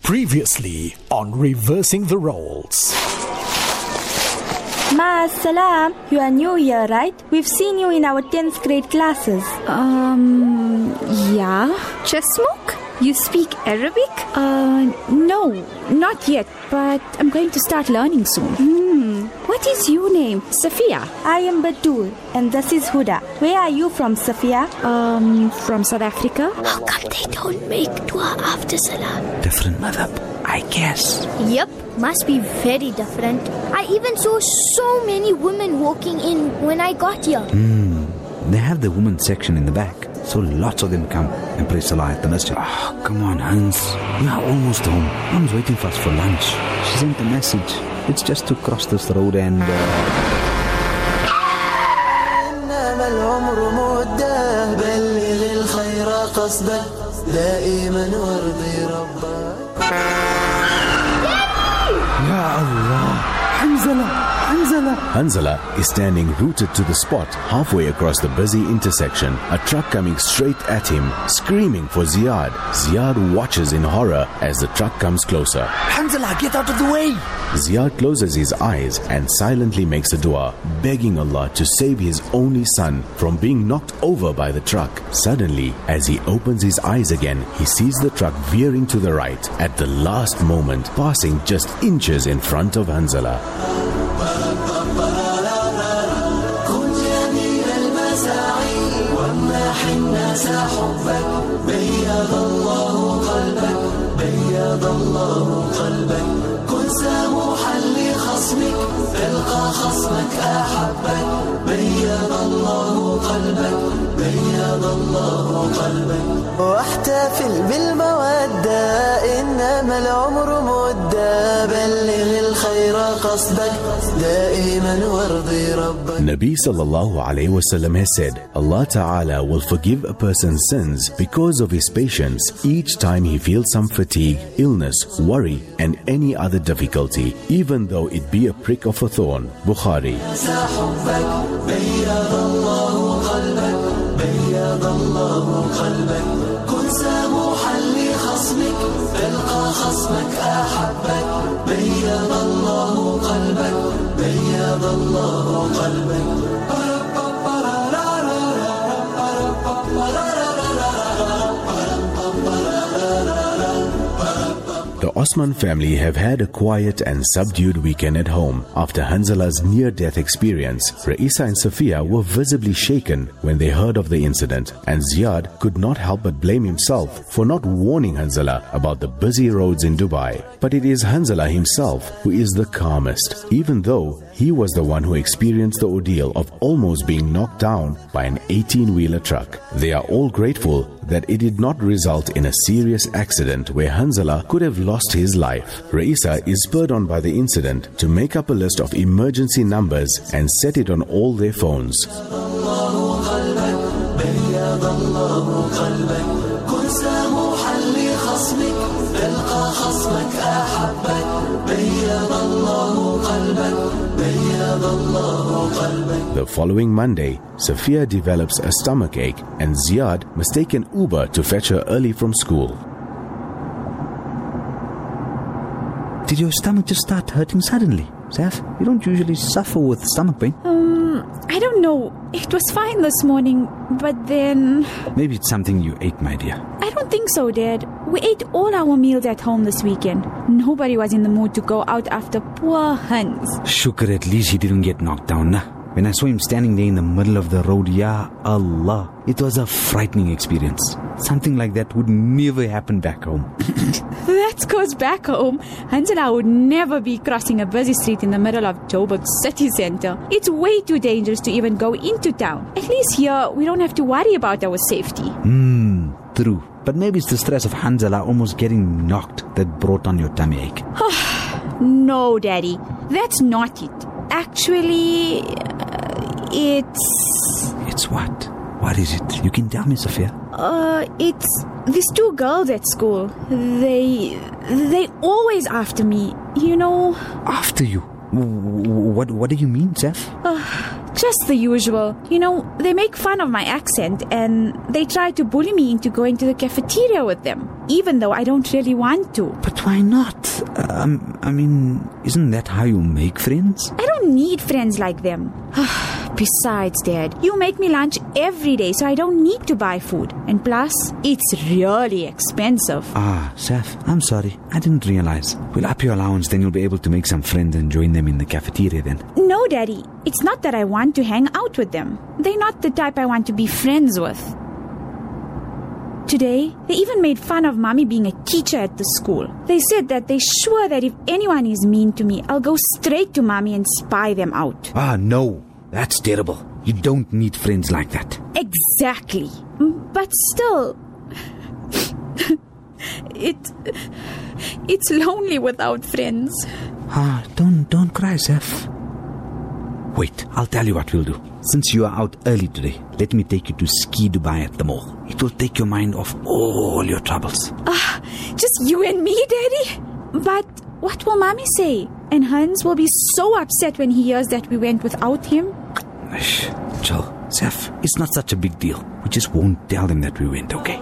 Previously on Reversing the Roles. Ma, salam. You are new here, right? We've seen you in our 10th grade classes. Yeah. Chesmok? You speak Arabic? No, not yet, but I'm going to start learning soon. What is your name? Safia? I am Batul, and this is Huda. Where are you from, Safia? From South Africa. How come they don't make dua after salah? Different madhab, I guess. Yep, must be very different. I even saw so many women walking in when I got here. They have the women's section in the back, so lots of them come and pray salah at the masjid. Oh, come on, Hans. We are almost home. Mom's waiting for us for lunch. She sent a message. It's just to cross this road and... Ya Allah! Hanzala is standing rooted to the spot halfway across the busy intersection. A truck coming straight at him, screaming for Ziad. Ziad watches in horror as the truck comes closer. Hanzala, get out of the way! Ziad closes his eyes and silently makes a dua, begging Allah to save his only son from being knocked over by the truck. Suddenly, as he opens his eyes again, he sees the truck veering to the right at the last moment, passing just inches in front of Hanzala. واحتفل بالمودة إنما العمر مدة بلغ الخير قصدك دائما وارضي ربك. Nabi sallallahu alayhi wasallam has said, Allah Ta'ala will forgive a person's sins because of his patience each time he feels some fatigue, illness, worry and any other difficulty, even though it be a prick of a thorn. Bukhari. The Osman family have had a quiet and subdued weekend at home. After Hanzala's near-death experience, Raisa and Safia were visibly shaken when they heard of the incident, and Ziad could not help but blame himself for not warning Hanzala about the busy roads in Dubai. But it is Hanzala himself who is the calmest, even though he was the one who experienced the ordeal of almost being knocked down by an 18-wheeler truck. They are all grateful that it did not result in a serious accident where Hanzala could have lost his life. Raisa is spurred on by the incident to make up a list of emergency numbers and set it on all their phones. The following Monday, Safia develops a stomach ache and Ziad mistakes an Uber to fetch her early from school. Did your stomach just start hurting suddenly? Saf, you don't usually suffer with stomach pain. I don't know. It was fine this morning, but then... Maybe it's something you ate, my dear. I don't think so, Dad. We ate all our meals at home this weekend. Nobody was in the mood to go out after poor Hans. Shukr, at least he didn't get knocked down, nah. When I saw him standing there in the middle of the road, ya Allah, it was a frightening experience. Something like that would never happen back home. That goes back home. Hanzala would never be crossing a busy street in the middle of Joburg city center. It's way too dangerous to even go into town. At least here, we don't have to worry about our safety. True. But maybe it's the stress of Hanzala almost getting knocked that brought on your tummy ache. No, Daddy. That's not it. Actually, It's what? What is it? You can tell me, Safia. It's these two girls at school. They always after me, you know. After you? What do you mean, Saf? Just the usual. You know, they make fun of my accent and they try to bully me into going to the cafeteria with them, even though I don't really want to. But why not? Isn't that how you make friends? I don't need friends like them. Besides, Dad, you make me lunch every day, so I don't need to buy food. And plus, it's really expensive. Saf, I'm sorry. I didn't realize. We'll up your allowance, then you'll be able to make some friends and join them in the cafeteria then. No, Daddy. It's not that I want to hang out with them. They're not the type I want to be friends with. Today, they even made fun of Mommy being a teacher at the school. They said that they're sure that if anyone is mean to me, I'll go straight to Mommy and spy them out. No. That's terrible. You don't need friends like that. Exactly. But still, it's lonely without friends. Don't cry, Saf. Wait, I'll tell you what we'll do. Since you are out early today, let me take you to Ski Dubai at the mall. It will take your mind off all your troubles. Just you and me, Daddy? But what will Mommy say? And Hans will be so upset when he hears that we went without him. Chill. Saf, it's not such a big deal. We just won't tell them that we went, okay?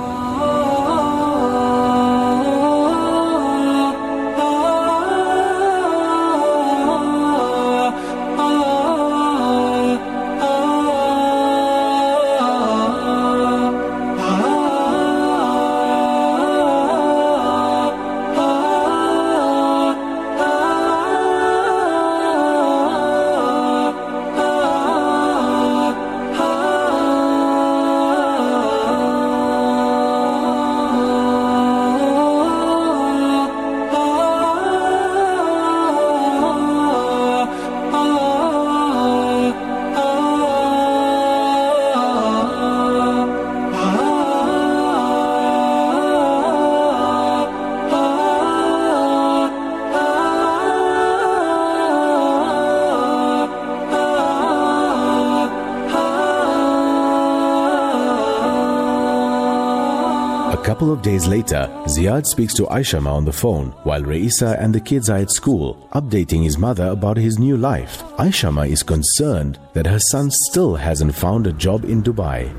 A couple of days later, Ziad speaks to Aishama on the phone while Raisa and the kids are at school, updating his mother about his new life. Aishama is concerned that her son still hasn't found a job in Dubai.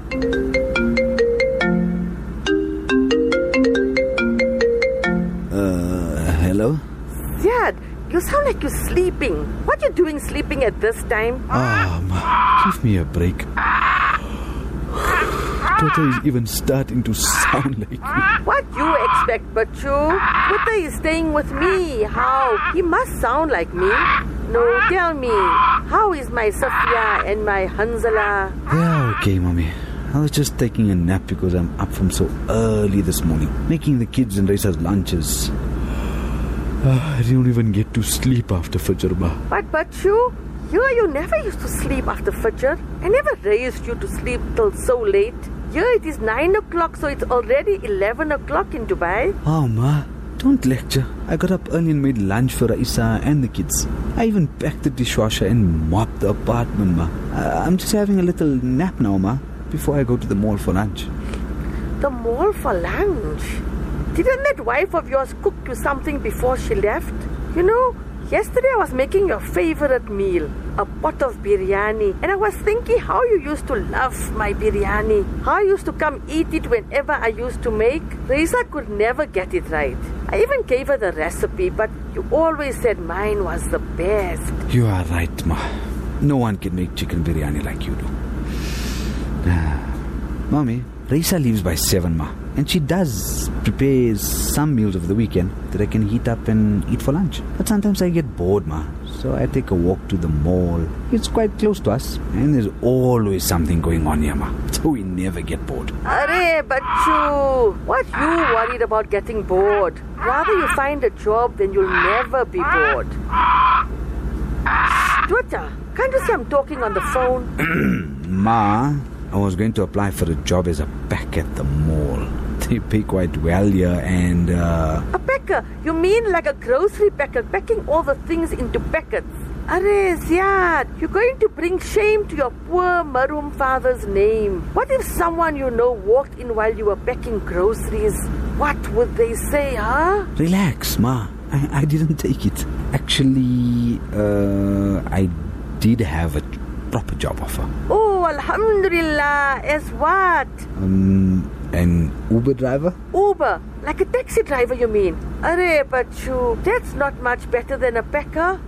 Hello? Ziad, you sound like you're sleeping. What are you doing sleeping at this time? Ma, give me a break. Tota is even starting to sound like me. What you expect, Bachu? Tota is staying with me. How? He must sound like me. No, tell me. How is my Safia and my Hanzala? Yeah, okay, Mommy. I was just taking a nap because I'm up from so early this morning, making the kids and Raisa's lunches. I didn't even get to sleep after Fajr, Ma. But Bachu, you never used to sleep after Fajr. I never raised you to sleep till so late. Here it is 9 o'clock, so it's already 11 o'clock in Dubai. Oh, Ma, don't lecture. I got up early and made lunch for Raisa and the kids. I even packed the dishwasher and mopped the apartment, Ma. I'm just having a little nap now, Ma, before I go to the mall for lunch. The mall for lunch? Didn't that wife of yours cook you something before she left? You know, yesterday I was making your favorite meal, a pot of biryani, and I was thinking how you used to love my biryani, how I used to come eat it whenever I used to make. Raisa could never get it right. I even gave her the recipe, but you always said mine was the best. You are right, Ma. No one can make chicken biryani like you do. Mommy, Raisa leaves by 7, Ma, and she does prepare some meals over the weekend that I can heat up and eat for lunch. But sometimes I get bored, Ma, so I take a walk to the mall. It's quite close to us, and there's always something going on here, Ma, so we never get bored. Arey, Bachu, what you worried about getting bored? Rather you find a job, then you'll never be bored. Tota, can't you see I'm talking on the phone? Ma, I was going to apply for a job as a packer at the mall. They pay quite well here and A packer? You mean like a grocery packer, packing all the things into packets? Arey, Ziad, you're going to bring shame to your poor Maroom father's name. What if someone you know walked in while you were packing groceries? What would they say, huh? Relax, Ma. I didn't take it. Actually, I did have a proper job offer. Oh, alhamdulillah. As what? An Uber driver? Uber? Like a taxi driver, you mean? Arey, Bachu, that's not much better than a packer.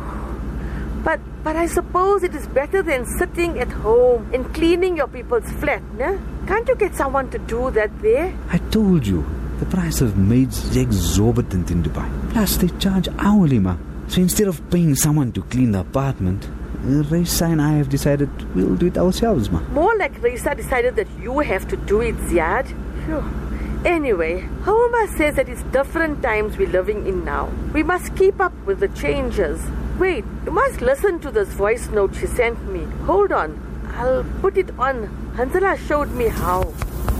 But I suppose it is better than sitting at home and cleaning your people's flat, ne? Can't you get someone to do that there? I told you, the price of maids is exorbitant in Dubai. Plus, they charge hourly, ma. So instead of paying someone to clean the apartment, Raisa and I have decided we'll do it ourselves, ma. More like Raisa decided that you have to do it, Ziad. Phew. Anyway, Hauma says that it's different times we're living in now. We must keep up with the changes. Wait, you must listen to this voice note she sent me. Hold on, I'll put it on. Hanzala showed me how.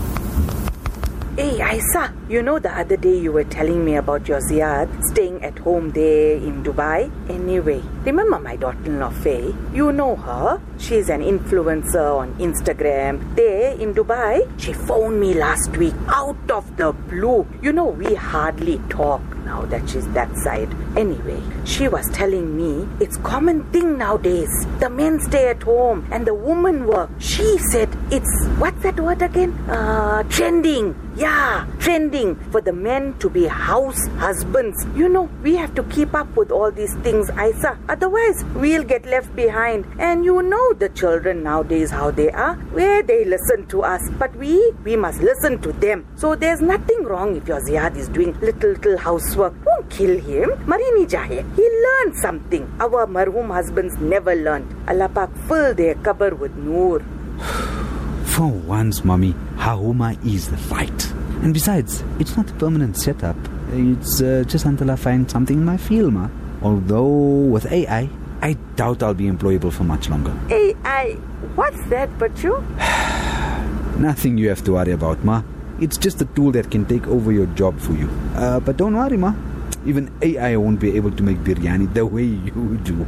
Hey, Aisa, you know the other day you were telling me about your Ziad staying at home there in Dubai? Anyway, remember my daughter-in-law Faye? You know her? She's an influencer on Instagram. There in Dubai, she phoned me last week out of the blue. You know, we hardly talk now that she's that side. Anyway, she was telling me it's common thing nowadays. The men stay at home and the women work. She said it's, what's that word again? Trending. Yeah, trending for the men to be house husbands. You know, we have to keep up with all these things, Aisa. Otherwise, we'll get left behind. And you know the children nowadays, how they are. Where they listen to us. But we must listen to them. So there's nothing wrong if your Ziad is doing little housework. Don't kill him. Marini jahe. He learned something. Our marhum husbands never learned. Allah Pak fill their qabr with noor. For once, Mommy, Hauma is right. And besides, it's not a permanent setup. It's just until I find something in my field, ma. Although with AI, I doubt I'll be employable for much longer. AI? What's that, Bachu? Nothing you have to worry about, ma. It's just a tool that can take over your job for you. But don't worry, ma. Even AI won't be able to make biryani the way you do.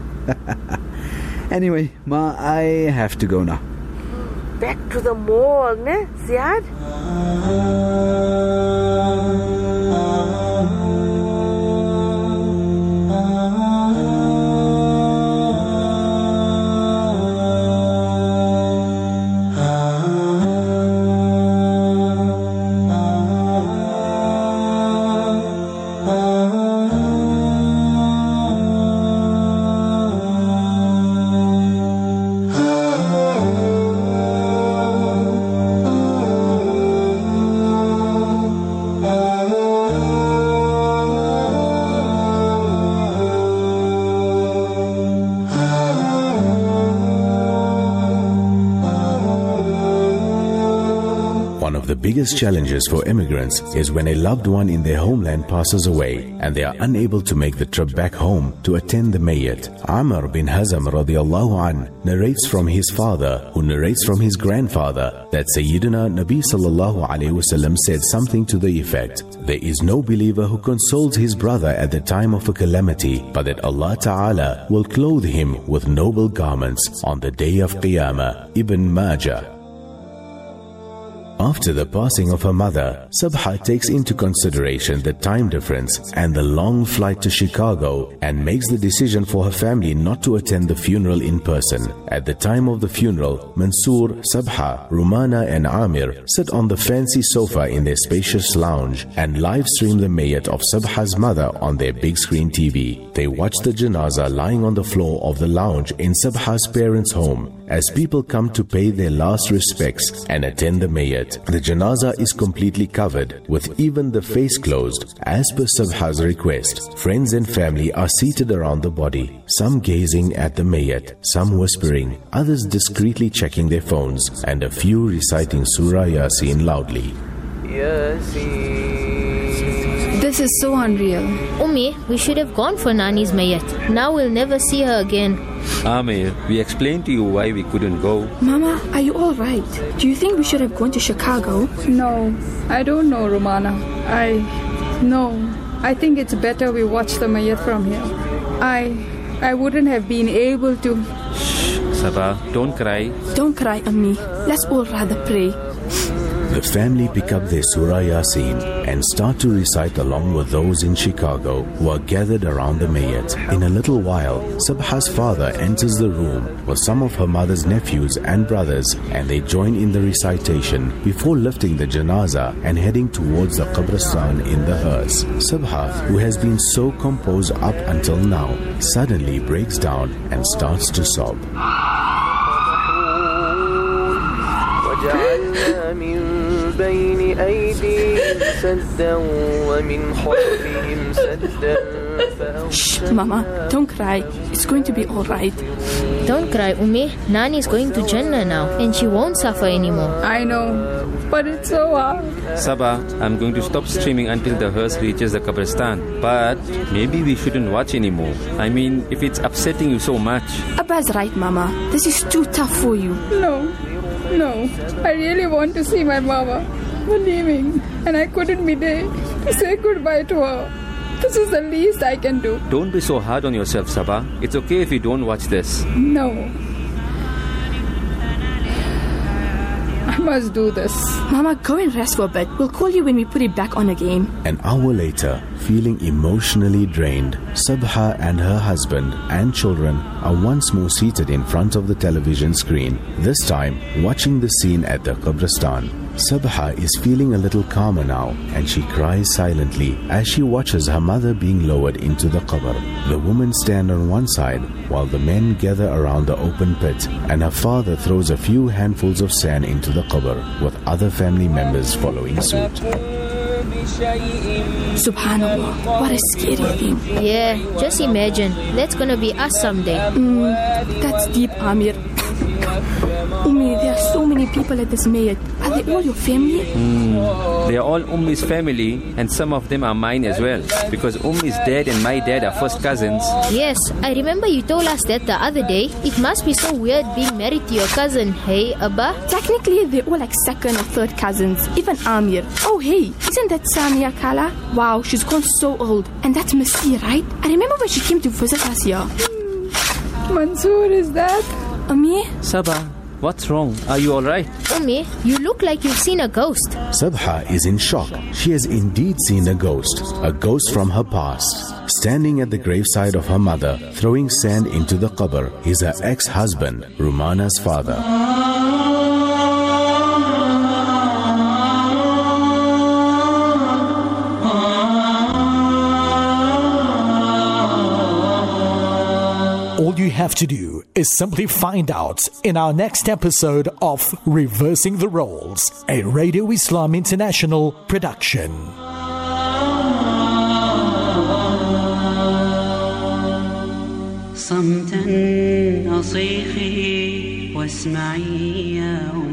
Anyway, ma, I have to go now. Back to the mall, ne, Ziad? One of the biggest challenges for immigrants is when a loved one in their homeland passes away and they are unable to make the trip back home to attend the mayyit. Amr bin Hazm radiallahu an narrates from his father, who narrates from his grandfather, that Sayyidina Nabi sallallahu alayhi wasallam said something to the effect: there is no believer who consoles his brother at the time of a calamity, but that Allah Ta'ala will clothe him with noble garments on the day of Qiyamah. Ibn Majah. After the passing of her mother, Sabha takes into consideration the time difference and the long flight to Chicago and makes the decision for her family not to attend the funeral in person. At the time of the funeral, Mansoor, Sabha, Rumana and Amir sit on the fancy sofa in their spacious lounge and live stream the mayyit of Sabha's mother on their big screen TV. They watch the janazah lying on the floor of the lounge in Sabha's parents' home as people come to pay their last respects and attend the mayyit. The janazah is completely covered, with even the face closed, as per Sabha's request. Friends and family are seated around the body, some gazing at the mayyit, some whispering, others discreetly checking their phones, and a few reciting Surah Yasin loudly. This is so unreal. Ummi, we should have gone for Nani's mayyat. Now we'll never see her again. Amir, we explained to you why we couldn't go. Mama, are you all right? Do you think we should have gone to Chicago? No, I don't know, Romana. I think it's better we watch the mayyat from here. I wouldn't have been able to. Shh, Sabah, don't cry. Don't cry, Ammi. Let's all rather pray. The family pick up their Surah Yasin and start to recite along with those in Chicago who are gathered around the Mayyit. In a little while, Sabha's father enters the room with some of her mother's nephews and brothers, and they join in the recitation before lifting the janaza and heading towards the qabristan in the hearse. Sabha, who has been so composed up until now, suddenly breaks down and starts to sob. Shh, Mama, don't cry. It's going to be all right. Don't cry, Umi. Nani's going to Jannah now, and she won't suffer anymore. I know, but it's so hard. Sabah, I'm going to stop streaming until the hearse reaches the qabristan. But maybe we shouldn't watch anymore. I mean, if it's upsetting you so much. Abba's right, Mama. This is too tough for you. No. I really want to see my mama. We're leaving, and I couldn't be there to say goodbye to her. This is the least I can do. Don't be so hard on yourself, Sabah. It's okay if you don't watch this. No. I must do this. Mama, go and rest for a bit. We'll call you when we put it back on again. An hour later, feeling emotionally drained, Sabha and her husband and children are once more seated in front of the television screen, this time watching the scene at the qabristan. Sabha is feeling a little calmer now, and she cries silently as she watches her mother being lowered into the qabr. The women stand on one side while the men gather around the open pit, and her father throws a few handfuls of sand into the qabr, with other family members following suit. Subhanallah, what a scary thing. Yeah, just imagine. That's gonna be us someday. That's deep, Amir. Umi, there are so many people at this Mayyit. Are they all your family? They are all Ummi's family, and some of them are mine as well. Because Ummi's dad and my dad are first cousins. Yes, I remember you told us that the other day. It must be so weird being married to your cousin, hey, Abba? Technically, they're all like second or third cousins. Even Amir. Oh, hey, isn't that Samia Kala? Wow, she's gone so old. And that's Missy, right? I remember when she came to visit us here. Mansoor, is that? Ami? Sabah, what's wrong? Are you alright? Umi, you look like you've seen a ghost. Sabha is in shock. She has indeed seen a ghost from her past. Standing at the graveside of her mother, throwing sand into the qabr, is her ex-husband, Rumana's father. All you have to do is simply find out in our next episode of Reversing the Roles, a Radio Islam International production. صمتا أصيخي واسمعي يا